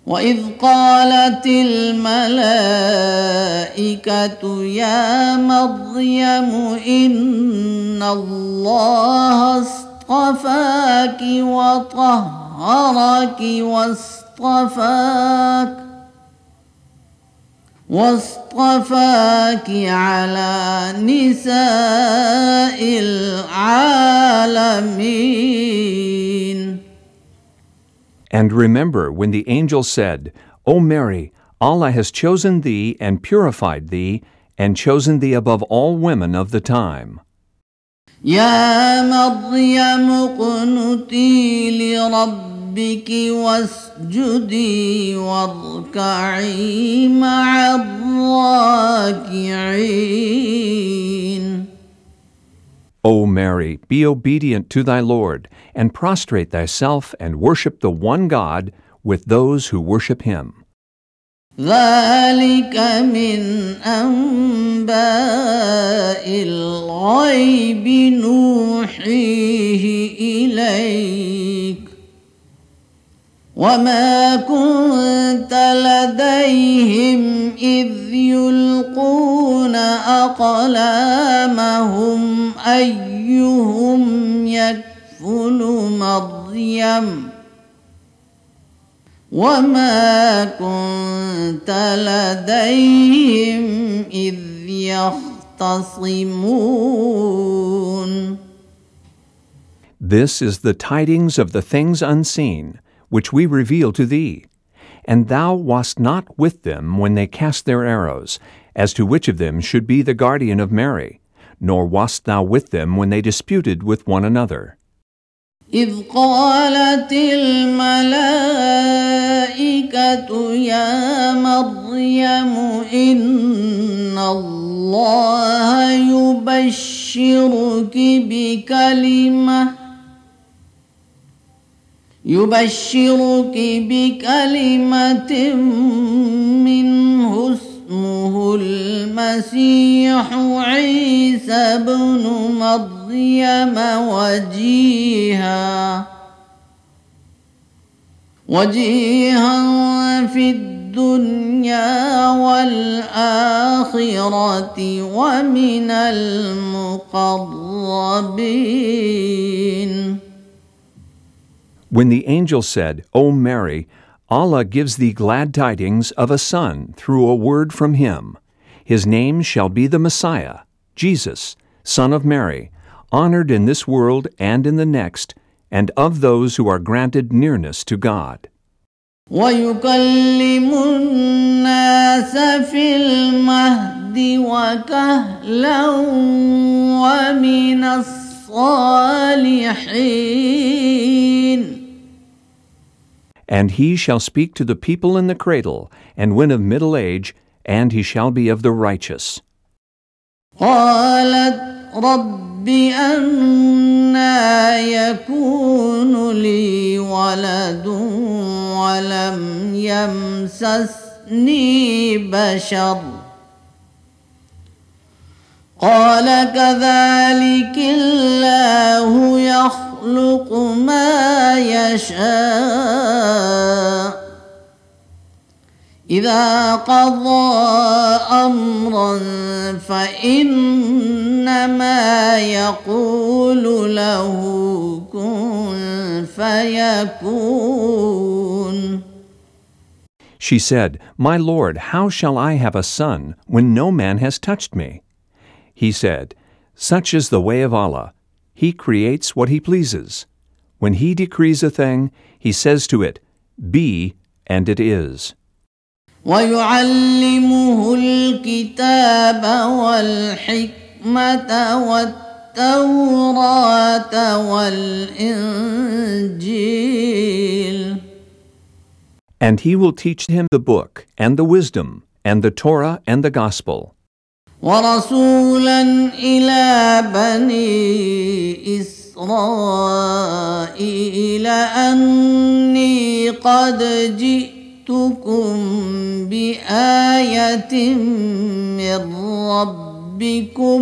وإذ قالت الملائكة يا مريم إن الله اصطفاك وطهرك واصطفاك على نساء العالمين. And remember when the angel said, O Mary, Allah has chosen thee and purified thee, and chosen thee above all women of the time. يا مريم اقنتي لربك واسجدي واركعي مع الراكعين. O Mary, be obedient to thy Lord, and prostrate thyself and worship the one God with those who worship him. ذلك من أنباء الغيب نوحيه إليك وما كنت لديهم إذ يلقون أقلامهم أيهم يكفل مريم وما كنت لديهم إذ يختصمون. This is the tidings of the things unseen, which we reveal to thee. And thou wast not with them when they cast their arrows, as to which of them should be the guardian of Mary, nor wast thou with them when they disputed with one another. إذ قالت الملائكة يا مريم إن الله يبشرك بكلمة منه اسمه المسيح عيسى بن مريم وجيها في الدنيا والآخرة ومن المقربين. When the angel said, O Mary, Allah gives thee glad tidings of a son through a word from him. His name shall be the Messiah, Jesus, Son of Mary, honored in this world and in the next, and of those who are granted nearness to God. وَيُكَلِّمُ النَّاسَ فِي الْمَهْدِ وَكَهْلًا وَمِنَ الصَّالِحِينَ. And he shall speak to the people in the cradle, and when of middle age, and he shall be of the righteous. قالت رب أنى يكون لي ولد ولم يمسسني بشر قال كذلك الله يخلق ما يشاء إذا قضى أمرا فإنما يقول له كن فيكون. She said, My Lord, how shall I have a son when no man has touched me? He said, Such is the way of Allah. He creates what He pleases. When He decrees a thing, He says to it, Be, and it is. ويعلمه الكتاب والحكمة والتوراة والإنجيل. And He will teach him the book, and the wisdom, and the Torah, and the gospel. ورسولا إلى بني إسرائيل أني قد جئتكم بآية من ربكم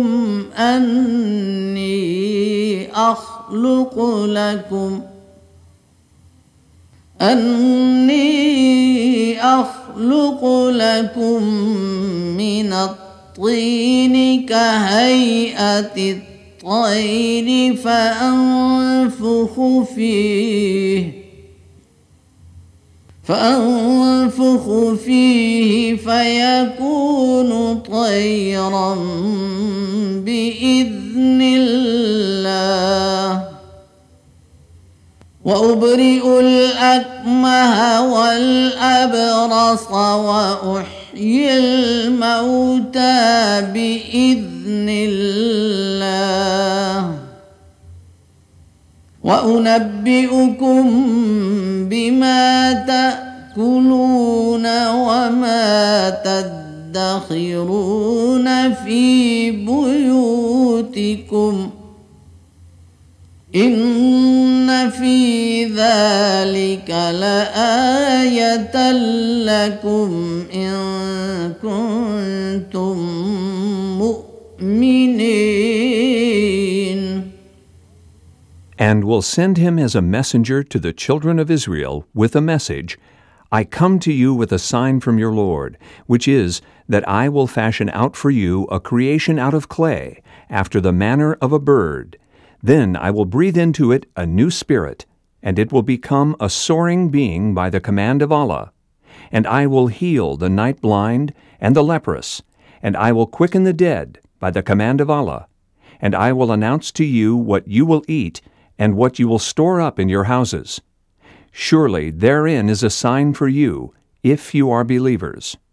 أني أخلق أخلق لكم من الطين كهيئة الطير فأنفخ فيه فيكون طيرا بإذن الله وأبرئ الأكمه والأبرص وأحيي الموتى بإذن الله وأنبئكم بما تأكلون وما تدخرون في بيوتكم إن في ذلك لآية لكم إن كنتم مؤمنين. And will send him as a messenger to the children of Israel with a message, I come to you with a sign from your Lord, which is that I will fashion out for you a creation out of clay, after the manner of a bird. Then I will breathe into it a new spirit, and it will become a soaring being by the command of Allah. And I will heal the night blind and the leprous, and I will quicken the dead by the command of Allah. And I will announce to you what you will eat and what you will store up in your houses. Surely therein is a sign for you, if you are believers.